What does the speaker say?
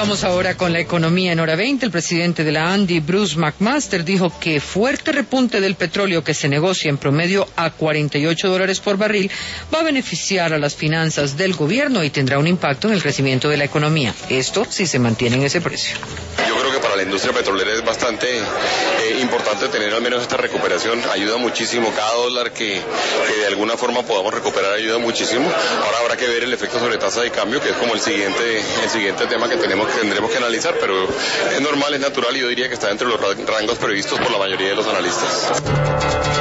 Vamos ahora con la economía. En hora 20, el presidente de la ANDI, Bruce McMaster, dijo que fuerte repunte del petróleo que se negocia en promedio a $48 por barril va a beneficiar a las finanzas del gobierno y tendrá un impacto en el crecimiento de la economía. Esto si se mantiene en ese precio. Yo creo que para la industria petrolera es bastante importante tener al menos esta recuperación. Ayuda muchísimo cada dólar que de alguna forma podamos recuperar, ayuda muchísimo. Ahora habrá que ver el efecto sobre tasa de cambio, que es como el siguiente tema que tendremos que analizar, pero es normal, es natural y yo diría que está entre los rangos previstos por la mayoría de los analistas.